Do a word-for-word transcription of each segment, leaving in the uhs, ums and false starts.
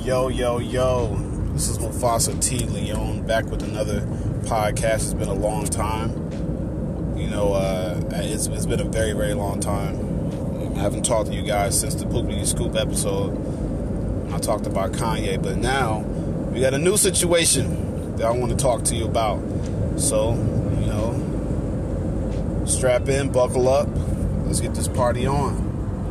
Yo, yo, yo. This is Mufasa T. Leon back with another podcast. It's been a long time. You know, uh, it's, it's been a very, very long time. I haven't talked to you guys since the Poopity Scoop episode. I talked about Kanye, but now we got a new situation that I want to talk to you about. So, you know, strap in, buckle up. Let's get this party on.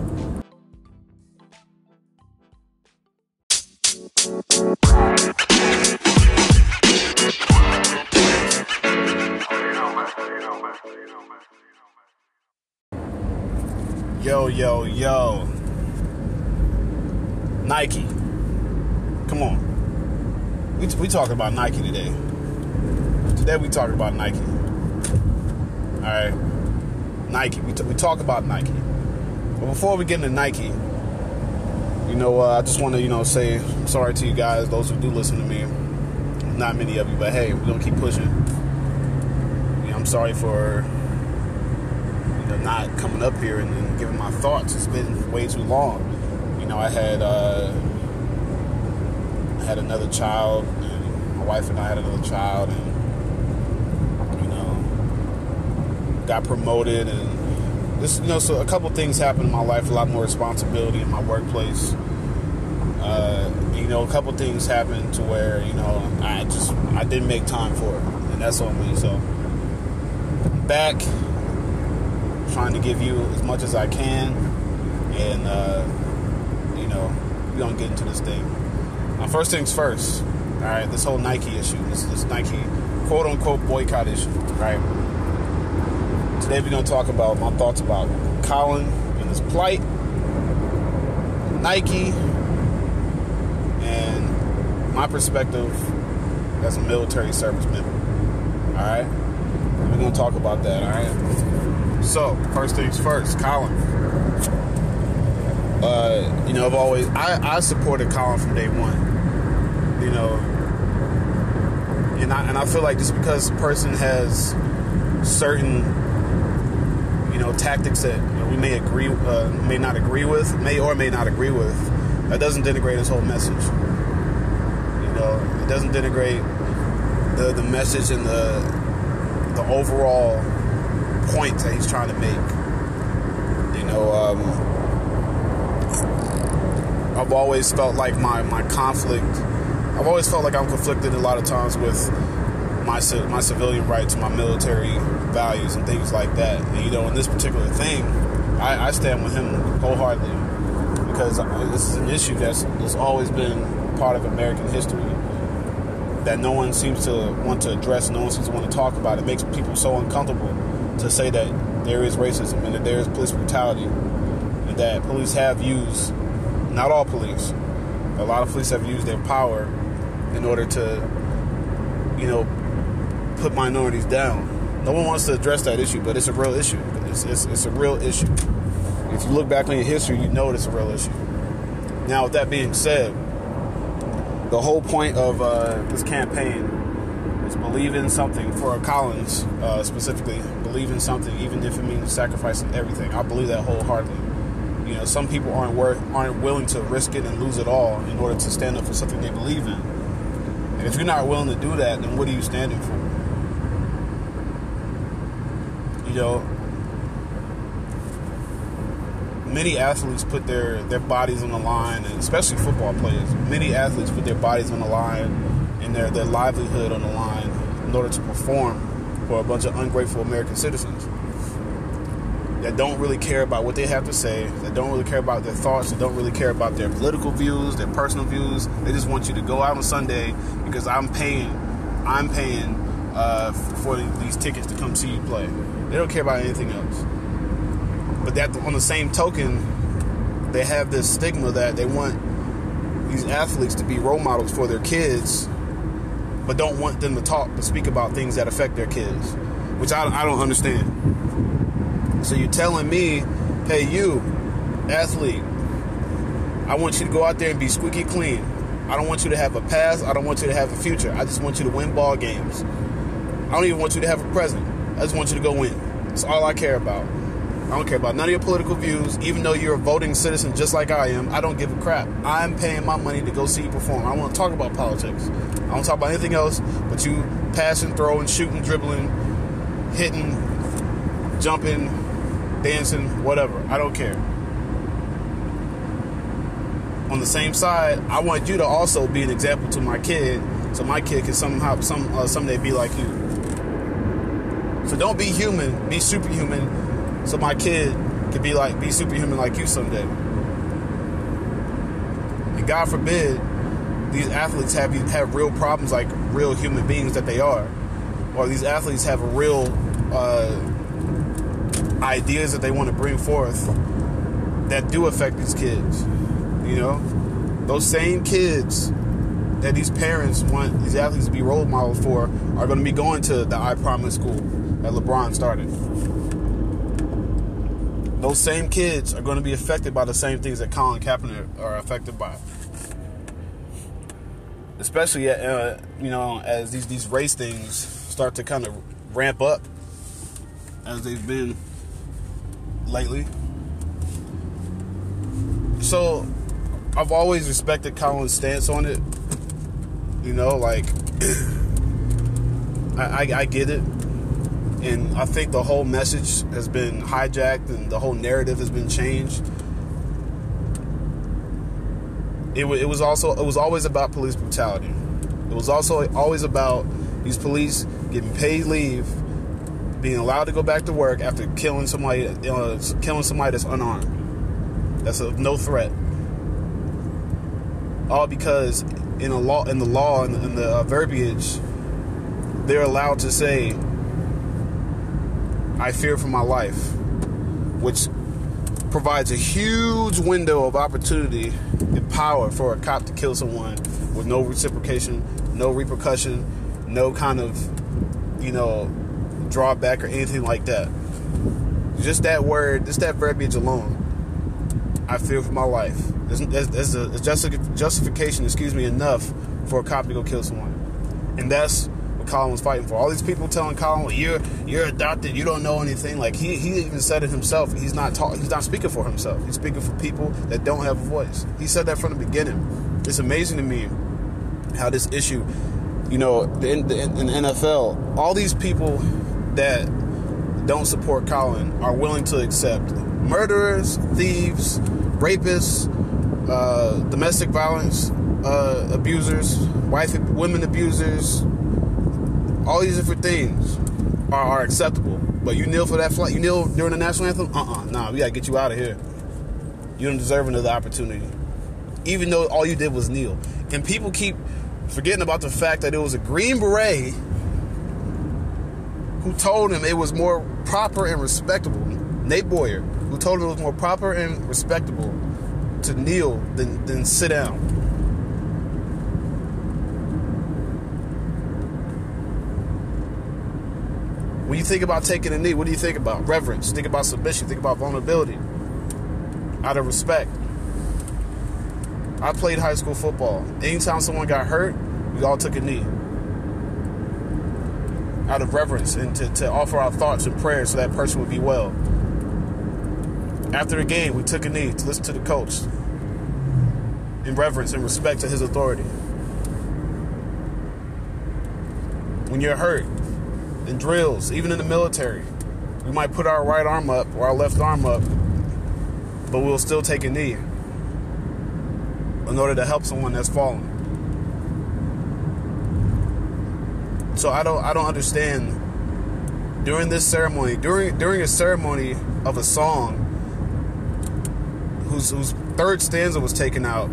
Yo, yo, yo. Nike. Come on. We, we talking about Nike today. Today we talking about Nike. Alright. Nike. We, t- we talk about Nike. But before we get into Nike, you know, uh, I just want to, you know, say I'm sorry to you guys, those who do listen to me. Not many of you, but hey, we're going to keep pushing. You know, I'm sorry for not coming up here and, and giving my thoughts. It's been way too long. You know, I had uh, I had another child, and my wife and I had another child, and you know, got promoted, and this, you know, so a couple things happened in my life. A lot more responsibility in my workplace. Uh, you know, a couple things happened to where you know I just I didn't make time for it, and that's on me. So I'm back. Trying to give you as much as I can, and uh, you know, we're gonna get into this thing. Now, first things first, all right. This whole Nike issue, this this Nike quote unquote boycott issue, right? Today we're gonna talk about my thoughts about Colin and his plight, Nike, and my perspective as a military service member. All right, we're gonna talk about that. All right. So, first things first, Colin. Uh, you know, I've always, I, I supported Colin from day one. You know, and I, and I feel like just because a person has certain, you know, tactics that you know, we may agree, uh, may not agree with, may or may not agree with, that doesn't denigrate his whole message. You know, it doesn't denigrate the, the message and the, the overall point that he's trying to make. You know, um, I've always felt like my, my conflict, I've always felt like I'm conflicted a lot of times with my my civilian rights, my military values, and things like that. And, you know, in this particular thing, I, I stand with him wholeheartedly because this is an issue that's, that's always been part of American history that no one seems to want to address, no one seems to want to talk about. It makes people so uncomfortable to say that there is racism and that there is police brutality and that police have used, not all police, a lot of police have used their power in order to, you know, put minorities down. No one wants to address that issue, but it's a real issue. It's, it's, it's a real issue. If you look back on your history, you know it's a real issue. Now, with that being said, the whole point of uh, this campaign is believe in something. For Collins uh, specifically, believe in something, even if it means sacrificing everything. I believe that wholeheartedly. You know, some people aren't worth, aren't willing to risk it and lose it all in order to stand up for something they believe in. And if you're not willing to do that, then what are you standing for? You know, many athletes put their, their bodies on the line, and especially football players. Many athletes put their bodies on the line and their, their livelihood on the line in order to perform for a bunch of ungrateful American citizens that don't really care about what they have to say, that don't really care about their thoughts, that don't really care about their political views, their personal views. They just want you to go out on Sunday because I'm paying, I'm paying uh, for these tickets to come see you play. They don't care about anything else. But that, on the same token, they have this stigma that they want these athletes to be role models for their kids, but don't want them to talk, to speak about things that affect their kids, which I, I don't understand. So you're telling me, hey, you, athlete, I want you to go out there and be squeaky clean. I don't want you to have a past. I don't want you to have a future. I just want you to win ball games. I don't even want you to have a present. I just want you to go win. That's all I care about. I don't care about none of your political views. Even though you're a voting citizen just like I am, I don't give a crap. I'm paying my money to go see you perform. I don't want to talk about politics. I don't talk about anything else but you passing, throwing, shooting, dribbling, hitting, jumping, dancing, whatever. I don't care. On the same side, I want you to also be an example to my kid, so my kid can somehow, some uh, someday be like you. So don't be human, be superhuman. So my kid could be like, be superhuman like you someday. And God forbid, these athletes have have real problems like real human beings that they are, or these athletes have real uh, ideas that they want to bring forth that do affect these kids. You know, those same kids that these parents want these athletes to be role models for are going to be going to the I Promise school that LeBron started. Those same kids are going to be affected by the same things that Colin Kaepernick are affected by. Especially, uh, you know, as these, these race things start to kind of ramp up as they've been lately. So, I've always respected Colin's stance on it. You know, like, I, I, I get it. And I think the whole message has been hijacked and the whole narrative has been changed. It, w- it was also it was always about police brutality. It was also always about these police getting paid leave, being allowed to go back to work after killing somebody, uh, killing somebody that's unarmed, that's of no threat. All because in a law, in the law, in the, in the uh, verbiage, they're allowed to say, I fear for my life, which provides a huge window of opportunity and power for a cop to kill someone with no reciprocation, no repercussion, no kind of, you know, drawback or anything like that. Just that word, just that verbiage alone, I fear for my life. There's, there's a justification, excuse me, enough for a cop to go kill someone. And that's Colin was fighting for. All these people telling Colin, well, you're you're adopted, you don't know anything. Like he he even said it himself. He's not talk, he's not speaking for himself. He's speaking for people that don't have a voice. He said that from the beginning. It's amazing to me how this issue, you know, in the, in the N F L, all these people that don't support Colin are willing to accept murderers, thieves, rapists, uh, domestic violence uh, abusers, wife women abusers. All these different things are, are acceptable. But you kneel for that flag? You kneel during the national anthem? Uh-uh. Nah, we got to get you out of here. You don't deserve another opportunity. Even though all you did was kneel. And people keep forgetting about the fact that it was a Green Beret who told him it was more proper and respectable. Nate Boyer, who told him it was more proper and respectable to kneel than, than sit down. When you think about taking a knee, what do you think about? Reverence. Think about submission. Think about vulnerability. Out of respect. I played high school football. Anytime someone got hurt, we all took a knee. Out of reverence and to, to offer our thoughts and prayers so that person would be well. After the game, we took a knee to listen to the coach. In reverence and respect to his authority. When you're hurt, in drills, even in the military, we might put our right arm up or our left arm up, but we'll still take a knee in order to help someone that's fallen. So I don't I don't understand during this ceremony, during during a ceremony of a song whose whose third stanza was taken out,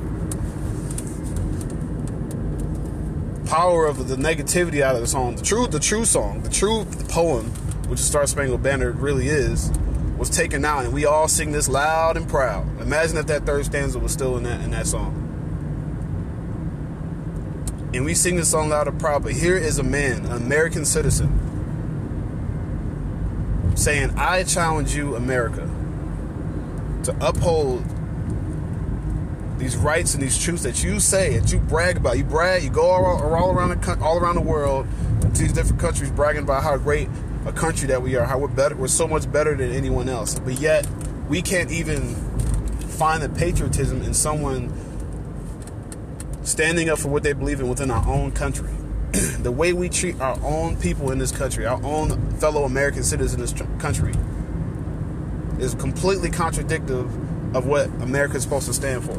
power of the negativity out of the song, the true, the true song, the true poem, which is Star Spangled Banner really is, was taken out, and we all sing this loud and proud. Imagine if that third stanza was still in that in that song, and we sing this song loud and proud. But here is a man, an American citizen, saying, "I challenge you, America, to uphold these rights and these truths that you say, that you brag about. You brag, you go all, all around the all around the world to these different countries bragging about how great a country that we are, how we're better, we're so much better than anyone else, but yet we can't even find the patriotism in someone standing up for what they believe in within our own country. The way we treat our own people in this country, our own fellow American citizens in this country, is completely contradictory of what America is supposed to stand for.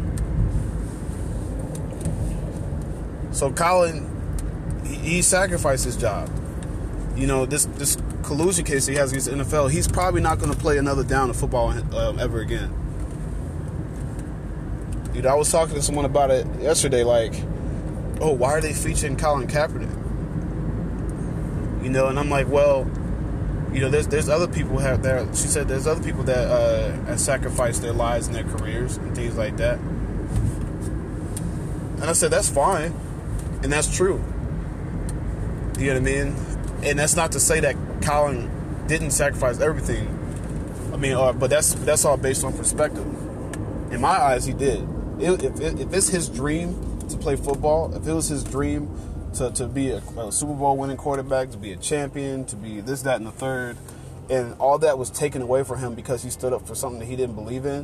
So Colin, he, he sacrificed his job. You know, this this collusion case he has against the N F L, he's probably not going to play another down of football uh, ever again. You know, I was talking to someone about it yesterday, like, oh, why are they featuring Colin Kaepernick? You know, and I'm like, well, you know, there's there's other people have there. She said there's other people that uh, have sacrificed their lives and their careers and things like that. And I said that's fine, and that's true. You know what I mean? And that's not to say that Colin didn't sacrifice everything. I mean, uh, but that's that's all based on perspective. In my eyes, he did. If, if, if it's his dream to play football, if it was his dream to, to be a, a Super Bowl winning quarterback, to be a champion, to be this, that, and the third, and all that was taken away from him because he stood up for something that he didn't believe in,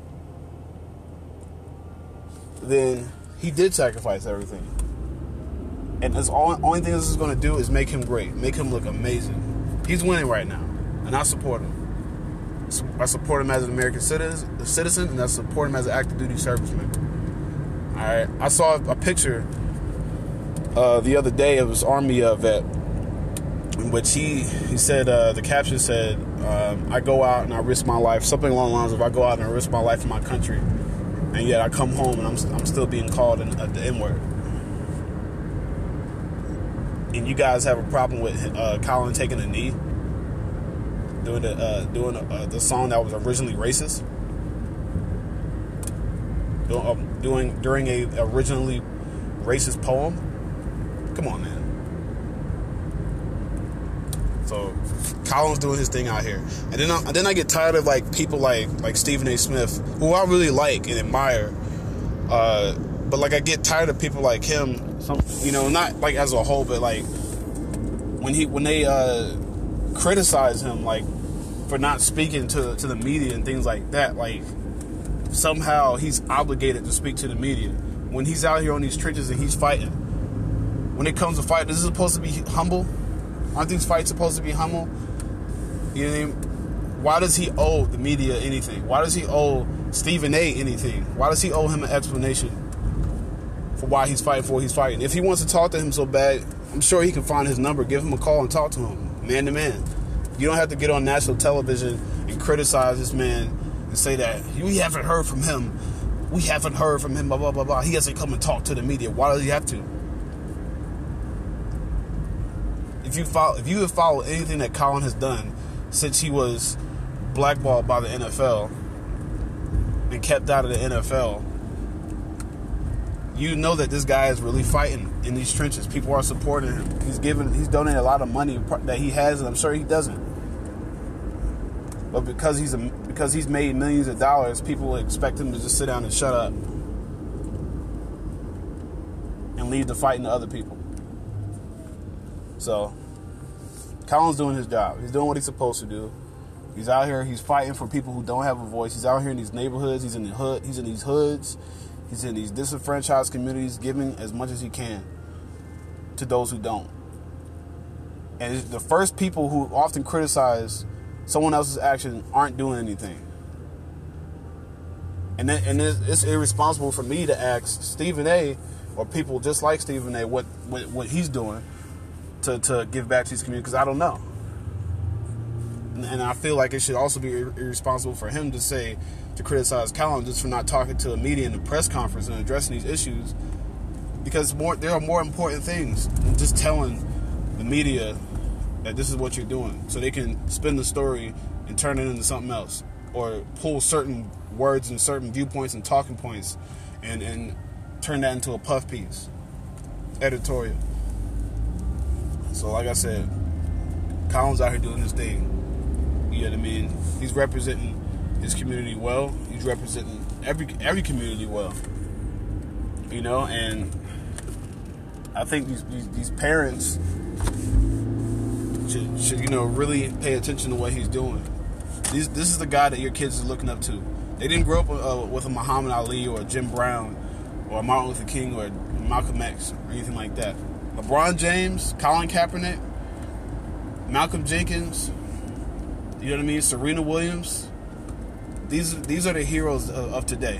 then he did sacrifice everything. And the only, only thing this is going to do is make him great, make him look amazing. He's winning right now, and I support him. I support him as an American citizen, citizen, and I support him as an active duty serviceman. All right, I saw a picture uh, the other day of his Army uh, vet, in which he he said uh, the caption said, um, "I go out and I risk my life," something along the lines of, "I go out and I risk my life for my country, and yet I come home and I'm I'm still being called an, uh, the N-word." And you guys have a problem with uh, Colin taking a knee, doing the uh, doing uh, the song that was originally racist, doing, uh, doing during a originally racist poem. Come on, man. So Colin's doing his thing out here, and then I, and then I get tired of like people like like Stephen A. Smith, who I really like and admire. Uh, but like I get tired of people like him. Some, you know, not like as a whole, but like when he when they uh, criticize him, like for not speaking to to the media and things like that. Like somehow he's obligated to speak to the media when he's out here on these trenches and he's fighting. When it comes to fight, this is supposed to be humble. Aren't these fights supposed to be humble? You know what I mean? Why does he owe the media anything? Why does he owe Stephen A. anything? Why does he owe him an explanation for why he's fighting for what he's fighting? If he wants to talk to him so bad, I'm sure he can find his number, give him a call and talk to him, man to man. You don't have to get on national television and criticize this man and say that we haven't heard from him. We haven't heard from him, blah, blah, blah, blah. He hasn't come and talked to the media. Why does he have to? If you follow, if you have followed anything that Colin has done since he was blackballed by the N F L and kept out of the N F L, you know that this guy is really fighting in these trenches. People are supporting him. He's giving, he's donating a lot of money that he has, and I'm sure he doesn't. But because he's a, because he's made millions of dollars, people expect him to just sit down and shut up and leave the fighting to other people. So Colin's doing his job. He's doing what he's supposed to do. He's out here. He's fighting for people who don't have a voice. He's out here in these neighborhoods. He's in the hood. He's in these hoods. He's in these disenfranchised communities, giving as much as he can to those who don't. And the first people who often criticize someone else's action aren't doing anything. And then, and it's, it's irresponsible for me to ask Stephen A. or people just like Stephen A. what what, what he's doing to, to give back to his community, because I don't know. And, and I feel like it should also be ir- irresponsible for him to say, to criticize Colin just for not talking to a media in a press conference and addressing these issues, because more there are more important things than just telling the media that this is what you're doing, so they can spin the story and turn it into something else, or pull certain words and certain viewpoints and talking points and, and turn that into a puff piece, editorial. So like I said, Colin's out here doing his thing. You know what I mean? He's representing his community well. He's representing every every community well. You know, and I think these these, these parents should, should you know, really pay attention to what he's doing. These, this is the guy that your kids are looking up to. They didn't grow up uh, with a Muhammad Ali or a Jim Brown or a Martin Luther King or Malcolm X or anything like that. LeBron James, Colin Kaepernick, Malcolm Jenkins, you know what I mean? Serena Williams. These these are the heroes of, of today.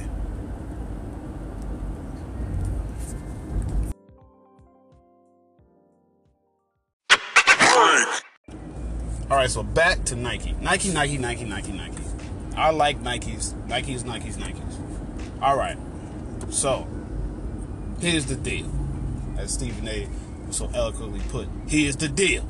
All right, so back to Nike. Nike, Nike, Nike, Nike, Nike. I like Nikes. Nikes, Nikes, Nikes. All right. So, here's the deal. As Stephen A. so eloquently put, here's the deal.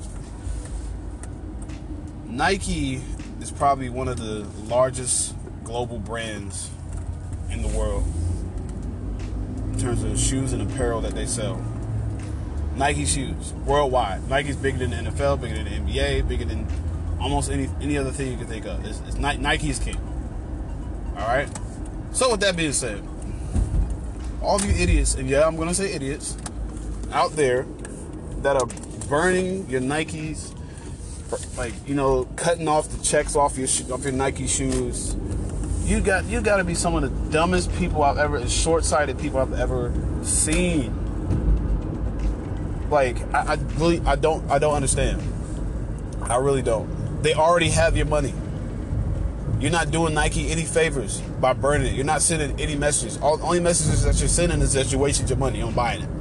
Nike is probably one of the largest global brands in the world in terms of shoes and apparel that they sell. Nike shoes, worldwide. Nike's bigger than the N F L, bigger than the N B A, bigger than almost any any other thing you can think of. It's, it's Nike's king. All right? So with that being said, all of you idiots, and yeah, I'm going to say idiots, out there that are burning your Nikes, like, you know, cutting off the checks off your off your Nike shoes, you got you got to be some of the dumbest people I've ever, short-sighted people I've ever seen. Like, I, I really, I don't, I don't understand. I really don't. They already have your money. You're not doing Nike any favors by burning it. You're not sending any messages. All only messages that you're sending is that you wasted your money on buying it.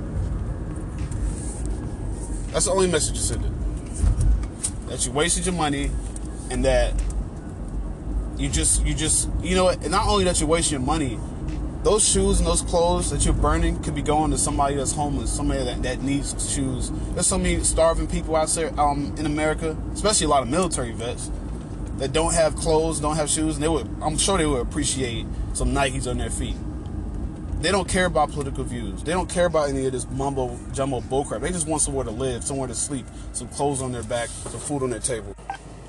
That's the only message you're sending. That you wasted your money, and that you just, you just, you know what? Not only that you waste your money. Those shoes and those clothes that you're burning could be going to somebody that's homeless, somebody that, that needs shoes. There's so many starving people out there um, in America, especially a lot of military vets, that don't have clothes, don't have shoes, and they would, I'm sure they would appreciate some Nikes on their feet. They don't care about political views. They don't care about any of this mumbo jumbo bullcrap. They just want somewhere to live, somewhere to sleep, some clothes on their back, some food on their table.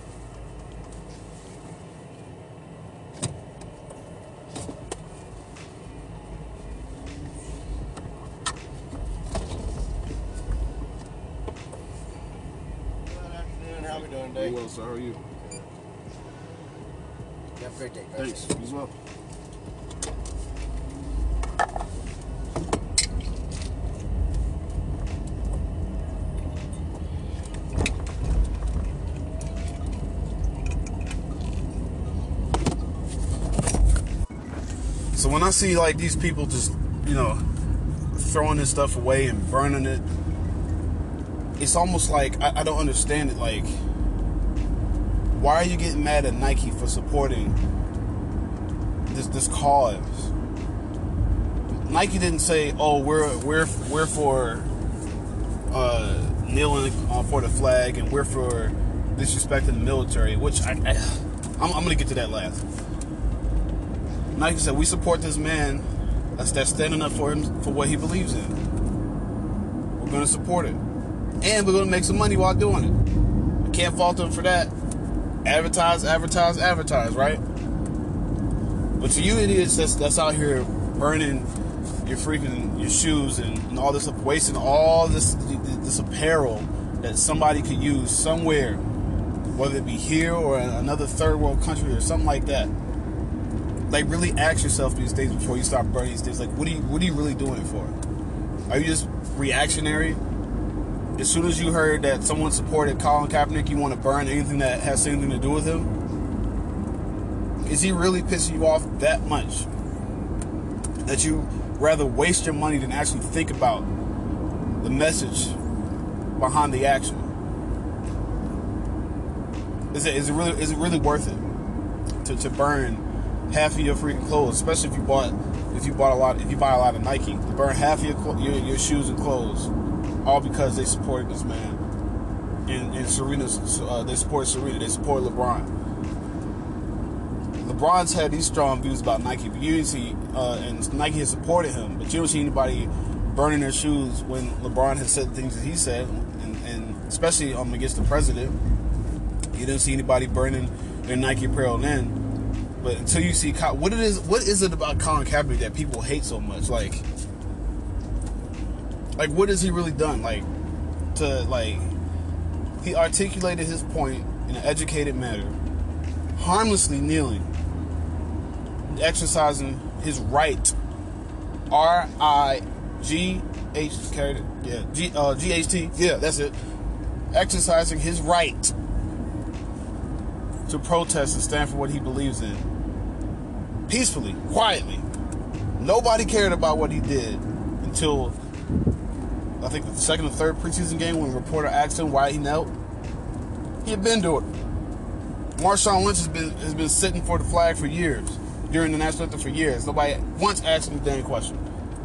How we doing today? Well, sir, how are you? You have a great day. Thanks. You as well. So when I see like these people just, you know, throwing this stuff away and burning it, it's almost like I, I don't understand it. Like, why are you getting mad at Nike for supporting this this cause? Nike didn't say, "Oh, we're we're we're for uh, kneeling for the flag and we're for disrespecting the military," which I, I I'm, I'm gonna get to that last. Nike said, "We support this man that's that's standing up for him for what he believes in. We're gonna support it." And we're going to make some money while doing it. I can't fault them for that. Advertise, advertise, advertise, right? But to you idiots that's, that's out here burning your freaking your shoes and, and all this stuff, wasting all this this apparel that somebody could use somewhere, whether it be here or in another third world country or something like that. Like, really ask yourself these things before you start burning these things. Like, what are you, what are you really doing it for? Are you just reactionary? As soon as you heard that someone supported Colin Kaepernick, you want to burn anything that has anything to do with him? Is he really pissing you off that much that you rather waste your money than actually think about the message behind the action? Is it is it really is it really worth it to, to burn half of your freaking clothes, especially if you bought if you bought a lot if you buy a lot of Nike, to burn half of your your, your shoes and clothes? All because they supported this man, and, and Serena's, uh, they support Serena, they support LeBron. LeBron's had these strong views about Nike, but you didn't see, uh, and Nike has supported him, but you don't see anybody burning their shoes when LeBron has said things that he said, and, and especially um, against the president. You didn't see anybody burning their Nike apparel then. But until you see, what it is, what is it about Colin Kaepernick that people hate so much? Like, Like, what has he really done? Like, to, like, He articulated his point in an educated manner, harmlessly kneeling, exercising his right, R I G H, yeah, G, uh, G H T, yeah, that's it, exercising his right to protest and stand for what he believes in, peacefully, quietly. Nobody cared about what he did until, I think, the second or third preseason game when a reporter asked him why he knelt. He had been doing it. Marshawn Lynch has been has been sitting for the flag for years, during the national anthem for years. Nobody once asked him a damn question.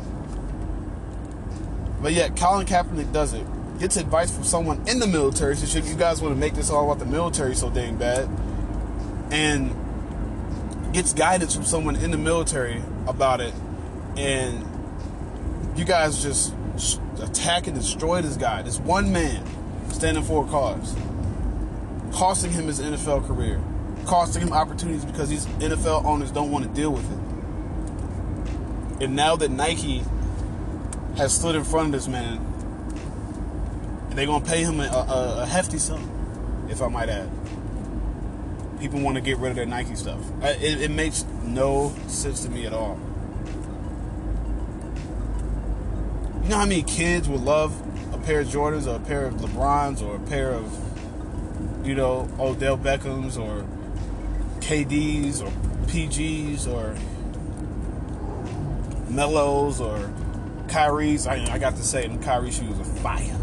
But yet, Colin Kaepernick does it. Gets advice from someone in the military. So you guys want to make this all about the military so dang bad. And gets guidance from someone in the military about it. And you guys just attack and destroy this guy. This one man standing for a cause. Costing him his N F L career. Costing him opportunities because these N F L owners don't want to deal with it. And now that Nike has stood in front of this man, and they're going to pay him a, a, a hefty sum, if I might add. People want to get rid of their Nike stuff. It, it makes no sense to me at all. You know how many kids would love a pair of Jordans or a pair of LeBrons or a pair of, you know, Odell Beckhams or K Ds or P Gs or Melos or Kyrie's? I, I got to say, them Kyrie shoes are fire.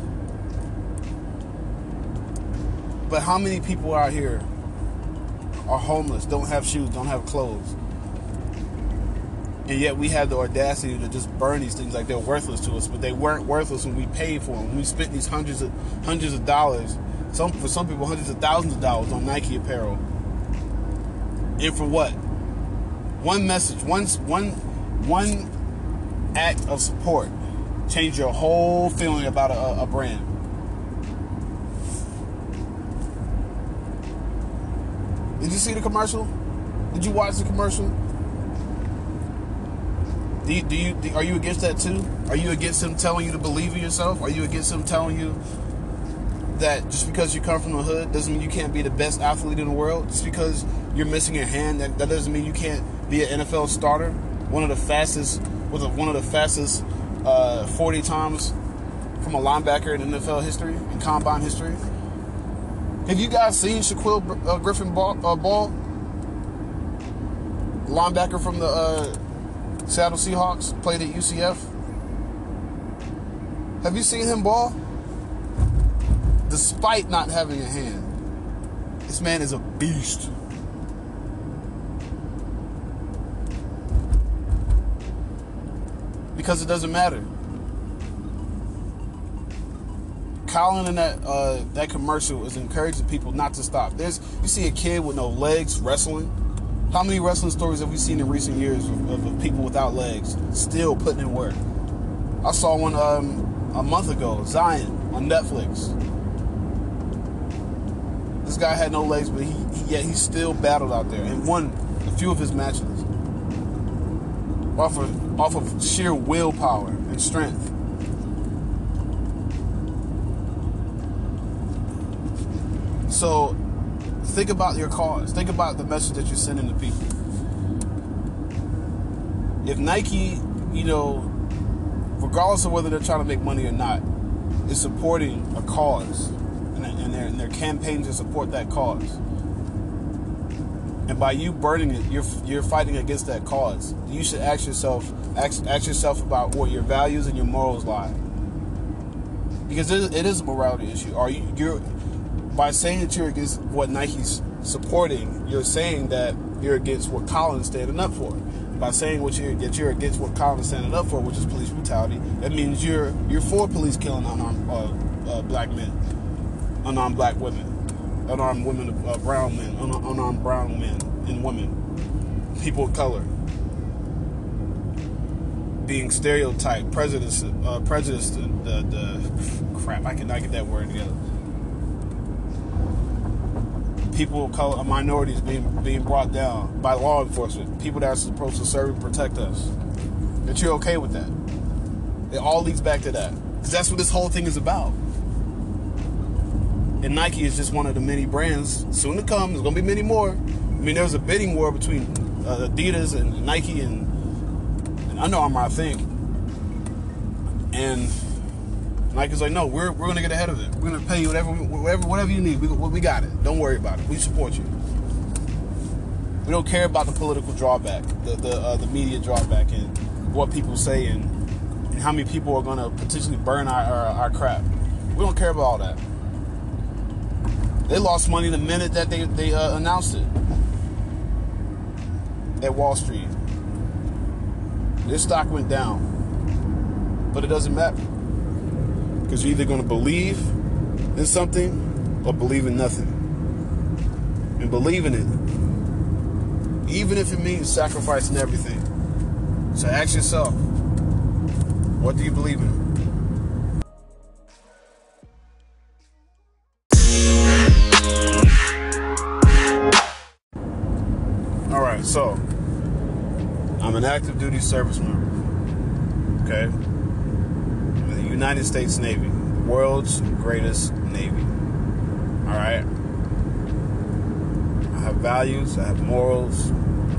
But how many people out here are homeless, don't have shoes, don't have clothes? And yet we have the audacity to just burn these things like they're worthless to us, but they weren't worthless when we paid for them. When we spent these hundreds of hundreds of dollars, some for some people hundreds of thousands of dollars on Nike apparel. And for what? One message, one one one act of support change your whole feeling about a, a brand. Did you see the commercial? Did you watch the commercial? Do you, do you do, are you against that too? Are you against him telling you to believe in yourself? Are you against him telling you that just because you come from the hood doesn't mean you can't be the best athlete in the world? Just because you're missing a hand, that, that doesn't mean you can't be an N F L starter. One of the fastest, with one of the fastest uh, forty times from a linebacker in N F L history, in combine history. Have you guys seen Shaquille uh, Griffin Ball, uh, Ball? Linebacker from the uh, Seattle Seahawks, played at U C F. Have you seen him ball? Despite not having a hand, this man is a beast. Because it doesn't matter. Colin in that uh, that commercial is encouraging people not to stop. There's you see a kid with no legs wrestling. How many wrestling stories have we seen in recent years of, of, of people without legs still putting in work? I saw one um, a month ago, Zion on Netflix. This guy had no legs, but he, he yet he still battled out there and won a few of his matches off of off of sheer willpower and strength. So think about your cause. Think about the message that you're sending to people. If Nike, you know, regardless of whether they're trying to make money or not, is supporting a cause, and, and, they're, and they're campaigning to support that cause, and by you burning it, you're you're fighting against that cause. You should ask yourself, ask, ask yourself about what your values and your morals lie, because it, it is a morality issue. Are you you're by saying that you're against what Nike's supporting, you're saying that you're against what Colin's standing up for. By saying what you're, that you're against what Colin's standing up for, which is police brutality, that means you're you're for police killing unarmed uh, uh, black men, unarmed black women, unarmed women, uh, brown men, un- unarmed brown men and women, people of color, being stereotyped, prejudiced, uh, prejudiced, uh, the, the crap, I cannot get that word together. People of color, minorities being being brought down by law enforcement, people that are supposed to serve and protect us. That you're okay with that. It all leads back to that. Because that's what this whole thing is about. And Nike is just one of the many brands. Soon to come, there's going to be many more. I mean, there was a bidding war between uh, Adidas and Nike and, and Under Armour, I think. And Nike's like, no, we're we're going to get ahead of it. We're going to pay you whatever whatever whatever you need. We, we got it. Don't worry about it. We support you. We don't care about the political drawback, the the, uh, the media drawback, and what people say, and, and how many people are going to potentially burn our, our, our crap. We don't care about all that. They lost money the minute that they, they uh, announced it at Wall Street. Their stock went down. But it doesn't matter. Because you're either going to believe in something or believe in nothing. And believe in it, even if it means sacrificing everything. So ask yourself, what do you believe in? So, I'm an active duty service member, okay? I'm in the United States Navy, the world's greatest Navy, all right? I have values, I have morals,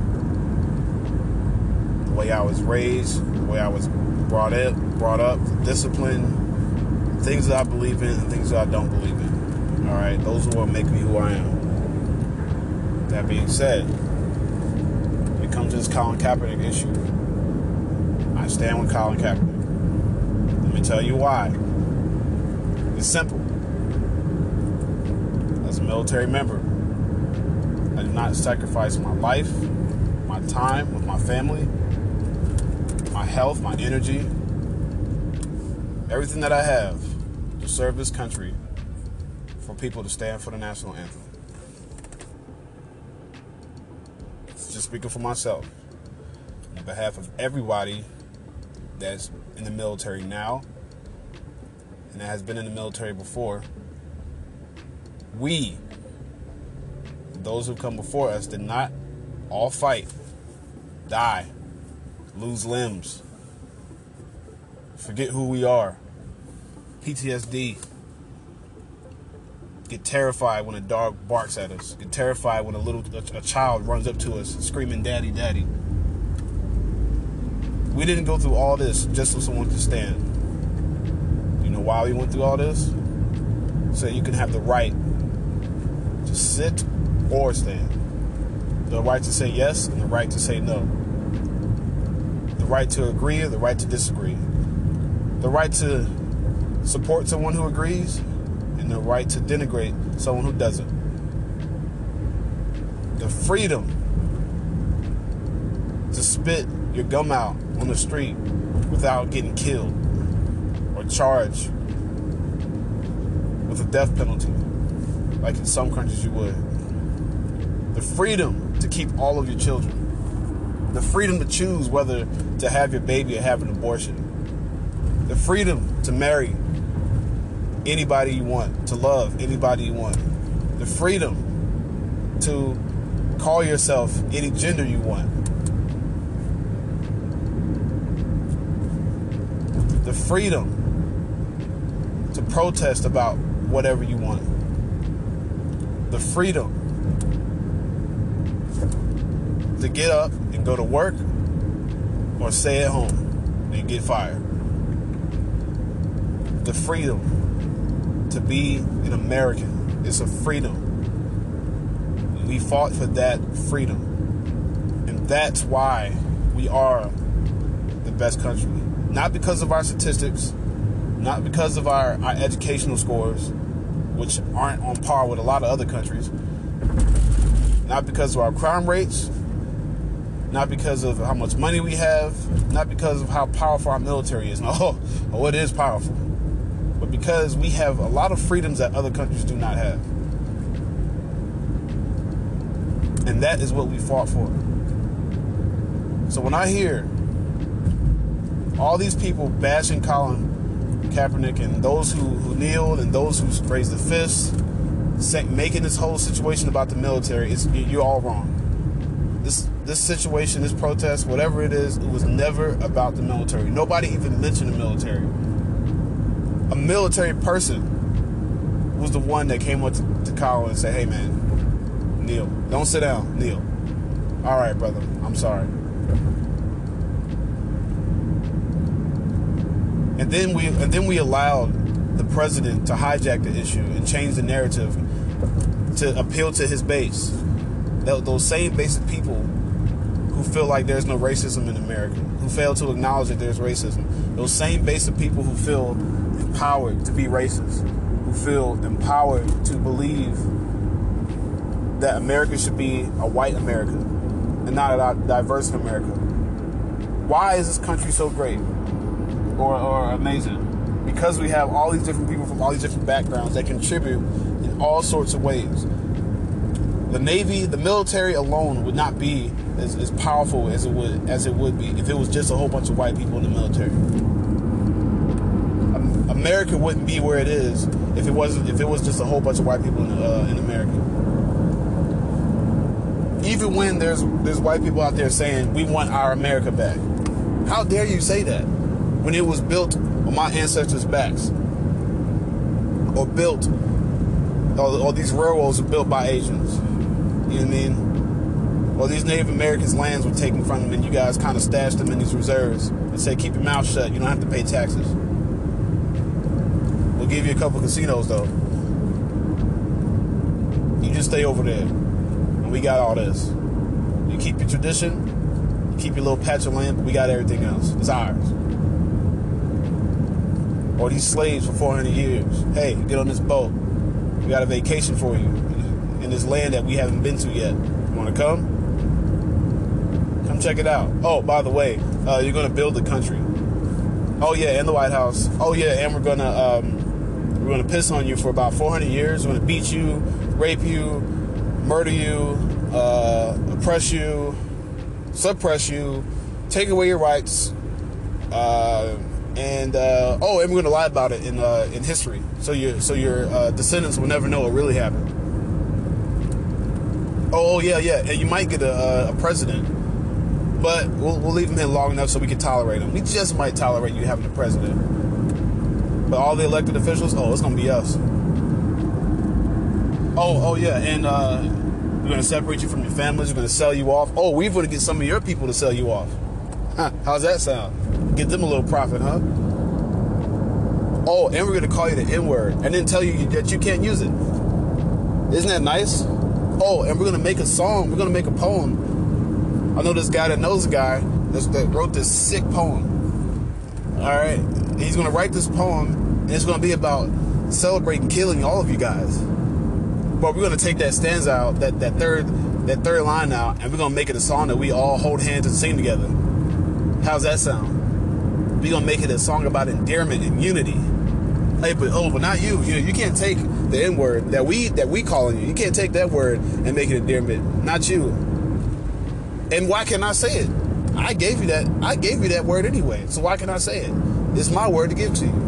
the way I was raised, the way I was brought up, brought up, the discipline, things that I believe in and things that I don't believe in, all right? Those are what make me who I am. That being said, comes to this Colin Kaepernick issue. I stand with Colin Kaepernick. Let me tell you why. It's simple. As a military member, I do not sacrifice my life, my time with my family, my health, my energy, everything that I have to serve this country for people to stand for the national anthem. Just speaking for myself, on behalf of everybody that's in the military now and that has been in the military before, we, those who come before us, did not all fight, die, lose limbs, forget who we are, P T S D, get terrified when a dog barks at us. Get terrified when a little a, a child runs up to us screaming, "Daddy, Daddy." We didn't go through all this just so someone could stand. You know why we went through all this? So you can have the right to sit or stand. The right to say yes and the right to say no. The right to agree or the right to disagree. The right to support someone who agrees, and the right to denigrate someone who doesn't. The freedom to spit your gum out on the street without getting killed or charged with a death penalty, like in some countries you would. The freedom to keep all of your children. The freedom to choose whether to have your baby or have an abortion. The freedom to marry anybody you want, to love anybody you want. The freedom to call yourself any gender you want. The freedom to protest about whatever you want. The freedom to get up and go to work or stay at home and get fired. The freedom to be an American. It's a freedom. We fought for that freedom. And that's why we are the best country. Not because of our statistics, not because of our, our educational scores, which aren't on par with a lot of other countries, not because of our crime rates, not because of how much money we have, not because of how powerful our military is. No, oh, it is powerful. But because we have a lot of freedoms that other countries do not have. And that is what we fought for. So when I hear all these people bashing Colin Kaepernick and those who, who kneeled and those who raised the fist, making this whole situation about the military, it's, you're all wrong. This this situation, this protest, whatever it is, it was never about the military. Nobody even mentioned the military. A military person was the one that came up to, to Kyle and said, "Hey, man, kneel. Don't sit down. Kneel." All right, brother. I'm sorry. And then we and then we allowed the president to hijack the issue and change the narrative to appeal to his base. Those same basic people who feel like there's no racism in America, who fail to acknowledge that there's racism. Those same basic people who feel empowered to be racist, who feel empowered to believe that America should be a white America and not a diverse America. Why is this country so great or, or amazing? Because we have all these different people from all these different backgrounds that contribute in all sorts of ways. The Navy, the military alone would not be as, as powerful as it would as it would be if it was just a whole bunch of white people in the military. Um, America wouldn't be where it is if it wasn't if it was just a whole bunch of white people in, uh, in America. Even when there's there's white people out there saying we want our America back, how dare you say that when it was built on my ancestors' backs, or built, or, or these railroads were built by Asians. You know what I mean? Or these Native Americans' lands were taken from them and you guys kind of stashed them in these reserves and said, keep your mouth shut, you don't have to pay taxes. We'll give you a couple casinos though. You just stay over there and we got all this. You keep your tradition, you keep your little patch of land, but we got everything else. It's ours. Or these slaves for four hundred years. Hey, get on this boat. We got a vacation for you in this land that we haven't been to yet. You want to come? Come check it out. Oh, by the way, uh, you're going to build the country. Oh, yeah, and the White House. Oh, yeah, and we're going to um, we're going to piss on you for about four hundred years. We're going to beat you, rape you, murder you, uh, oppress you, suppress you, take away your rights, uh, and uh, oh, and we're going to lie about it in uh, in history, so your so your uh, descendants will never know what really happened. Oh yeah, yeah, and you might get a, a president, but we'll, we'll leave him in long enough so we can tolerate him. We just might tolerate you having a president, but all the elected officials, oh, it's gonna be us. Oh, oh yeah, and uh, we're gonna separate you from your families. We're gonna sell you off. Oh, we're gonna get some of your people to sell you off. Huh, how's that sound? Get them a little profit, huh? Oh, and we're gonna call you the N-word and then tell you that you can't use it. Isn't that nice? Oh, and we're going to make a song. We're going to make a poem. I know this guy that knows a guy that wrote this sick poem. All right. He's going to write this poem, and it's going to be about celebrating killing all of you guys. But we're going to take that stanza out, that, that third that third line out, and we're going to make it a song that we all hold hands and sing together. How's that sound? We're going to make it a song about endearment and unity. Hey, but oh, but not you. You know, you can't take the N word that we that we calling you. You can't take that word and make it endearment. Not you. And why can't I say it? I gave you that. I gave you that word anyway. So why can't I say it? It's my word to give to you.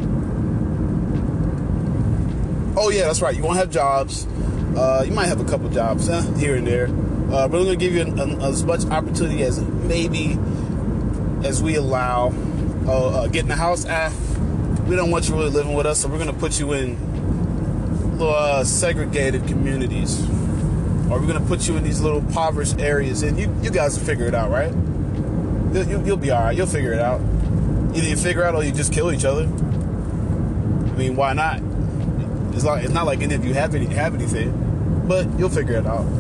Oh yeah, that's right. You won't have jobs. Uh, you might have a couple jobs huh, here and there. Uh, but we're gonna give you an, an, as much opportunity as maybe as we allow. Uh, uh, getting a house. Ah, we don't want you really living with us, so we're going to put you in little uh, segregated communities. Or we're going to put you in these little impoverished areas. And you, you guys will figure it out, right? You'll, you, you'll be all right. You'll figure it out. Either you figure it out or you just kill each other. I mean, why not? It's, like, it's not like any of you have, any, have anything. But you'll figure it out.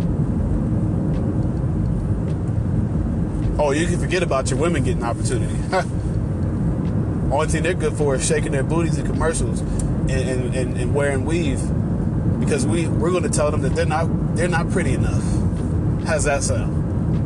Oh, you can forget about your women getting opportunity. Only thing they're good for is shaking their booties in commercials and, and, and, and wearing weave, because we we're going to tell them that they're not they're not pretty enough. How's that sound?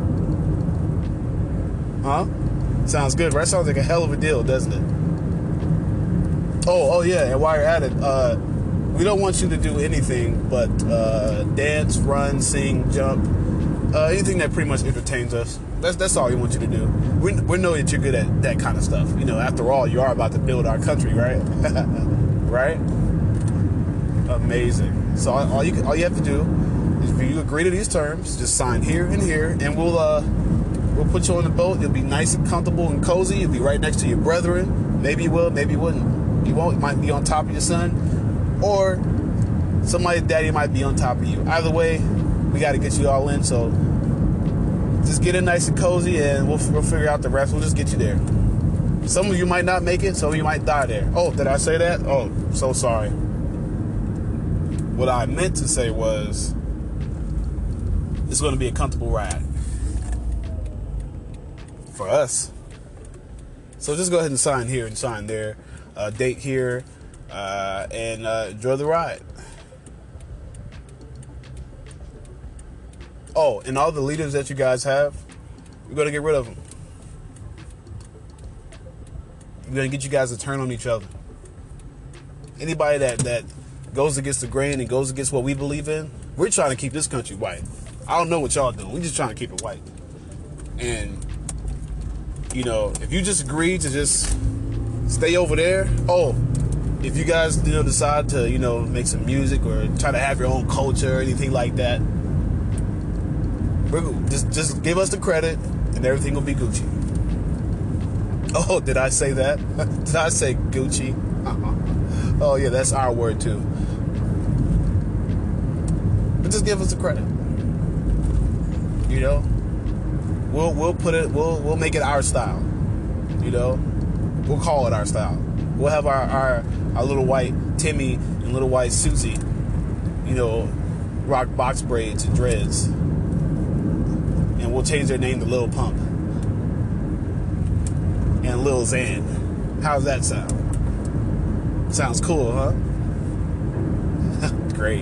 Huh? Sounds good, right? Sounds like a hell of a deal, doesn't it? Oh, oh yeah. And while you're at it, uh, we don't want you to do anything but uh, dance, run, sing, jump, uh, anything that pretty much entertains us. That's that's all we want you to do. We we know that you're good at that kind of stuff. You know, after all, you are about to build our country, right? Right? Amazing. So all, all you all you have to do is, if you agree to these terms, just sign here and here, and we'll uh we'll put you on the boat. You'll be nice and comfortable and cozy. You'll be right next to your brethren. Maybe you will, maybe you wouldn't. You won't. You might be on top of your son. or somebody's daddy might be on top of you. Either way, we got to get you all in. So just get in nice and cozy, and we'll, we'll figure out the rest. We'll just get you there. Some of you might not make it. Some of you might die there. Oh, did I say that? Oh, so sorry. What I meant to say was, it's going to be a comfortable ride for us. So just go ahead and sign here and sign there. Uh, date here, uh, and uh, enjoy the ride. Oh, and all the leaders that you guys have, we're going to get rid of them. We're going to get you guys to turn on each other. Anybody that, that goes against the grain and goes against what we believe in, we're trying to keep this country white. I don't know what y'all doing. We're just trying to keep it white. And, you know, if you just agree to just stay over there, oh, if you guys, you know, decide to, you know, make some music or try to have your own culture or anything like that, we're, just, just give us the credit and everything will be Gucci. Oh, did I say that? Did I say Gucci? Uh-huh. Oh, yeah, that's our word, too. But just give us the credit. You know? We'll we'll put it, we'll we'll make it our style. You know? We'll call it our style. We'll have our, our, our little white Timmy and little white Susie, you know, rock box braids and dreads. And we'll change their name to Lil Pump. And Lil Xan. How's that sound? Sounds cool, huh? Great.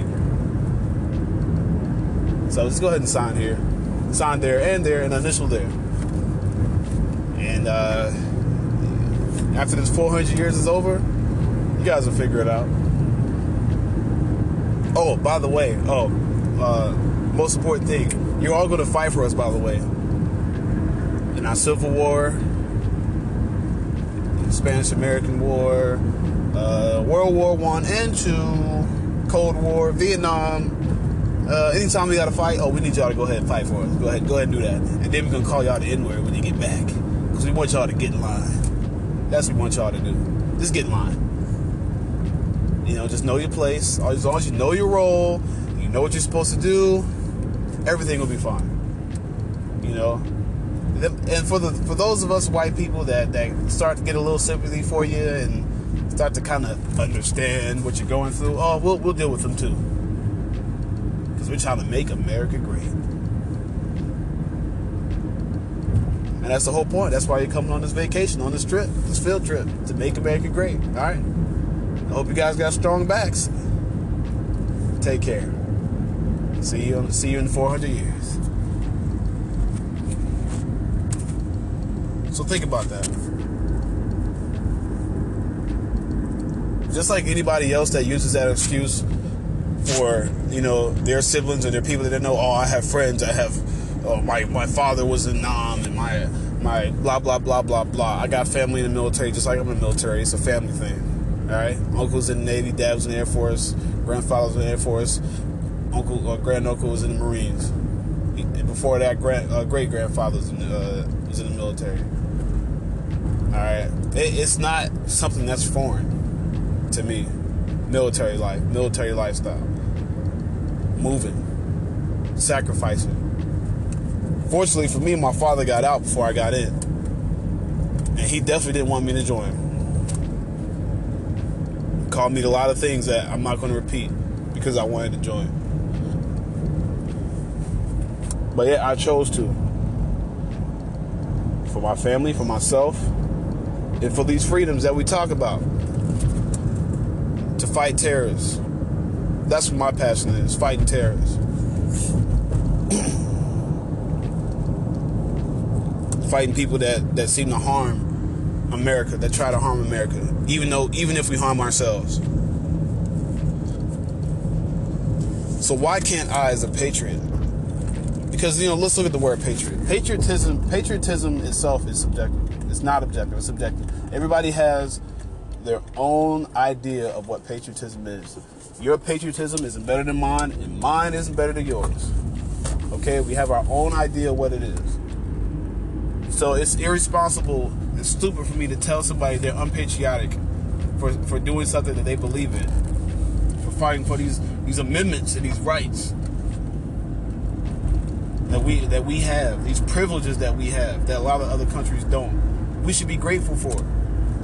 So let's go ahead and sign here. Sign there and there and initial there. And uh, after this four hundred years is over, you guys will figure it out. Oh, by the way, oh, uh, most important thing, you're all going to fight for us, by the way. In our Civil War, Spanish-American War, uh, World War One and Two, Cold War, Vietnam. Uh, anytime we got to fight, oh, we need y'all to go ahead and fight for us. Go ahead, go ahead and do that. And then we're going to call y'all the N-word when you get back. Because we want y'all to get in line. That's what we want y'all to do. Just get in line. You know, just know your place. As long as you know your role, you know what you're supposed to do, everything will be fine. You know? And for the for those of us white people that, that start to get a little sympathy for you and start to kind of understand what you're going through, oh, we'll, we'll deal with them too. We're trying to make America great. And that's the whole point. That's why you're coming on this vacation, on this trip, this field trip, to make America great. All right? I hope you guys got strong backs. Take care. See you, on, see you in four hundred years. So think about that. Just like anybody else that uses that excuse for, you know, their siblings and their people that they know, oh, I have friends, I have, oh, my, my father was in Nam, and my, my blah, blah, blah, blah, blah. I got family in the military, just like I'm in the military. It's a family thing, all right? Uncle's in the Navy, dad was in the Air Force, grandfather was in the Air Force, uncle or grand-uncle was in the Marines. He, and before that, grand, uh, great-grandfather was in, uh, was in the military, all right? It, it's not something that's foreign to me. Military life, military lifestyle. Moving, sacrificing. Fortunately for me, my father got out before I got in. And he definitely didn't want me to join. He called me a lot of things that I'm not going to repeat because I wanted to join. But yeah, I chose to. For my family, for myself, and for these freedoms that we talk about. To fight terrorists. That's what my passion is, fighting terrorists. Fighting people that, that seem to harm America, that try to harm America, even though even if we harm ourselves. So why can't I, as a patriot? Because, you know, let's look at the word patriot. Patriotism, patriotism itself is subjective. It's not objective, it's subjective. Everybody has their own idea of what patriotism is. Your patriotism isn't better than mine, and mine isn't better than yours. Okay, we have our own idea of what it is. So it's irresponsible and stupid for me to tell somebody they're unpatriotic for, for doing something that they believe in. fighting for these these amendments and these rights that we that we have, these privileges that we have that a lot of other countries don't. We should be grateful for it.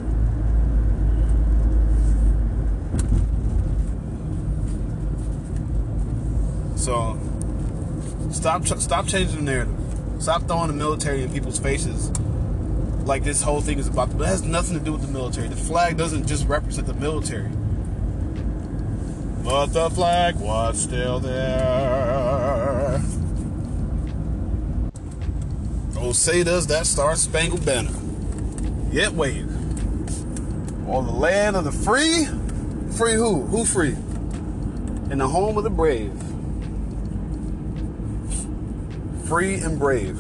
So stop stop changing the narrative. Stop throwing the military in people's faces like this whole thing is about. But it has nothing to do with the military. The flag doesn't just represent the military. But the flag was still there. Oh, say does that Star-Spangled Banner yet wave on the land of the free? Free who? Who free? In the home of the brave. Free and brave.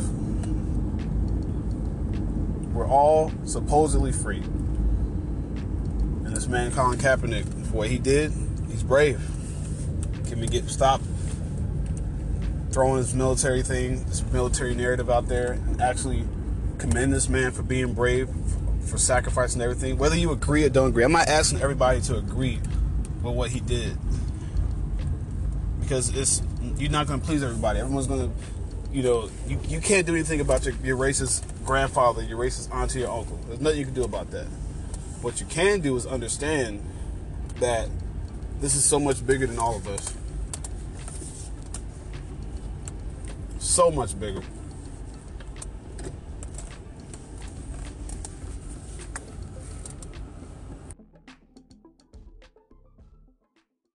We're all supposedly free. And this man Colin Kaepernick, for what he did, he's brave. Can we get stop throwing this military thing, this military narrative out there, and actually commend this man for being brave, for sacrificing everything, whether you agree or don't agree. I'm not asking everybody to agree with what he did, because it's you're not going to please everybody. Everyone's going to, you know, you, you can't do anything about your, your racist grandfather, your racist auntie, your uncle. There's nothing you can do about that. What you can do is understand that this is so much bigger than all of us. So much bigger.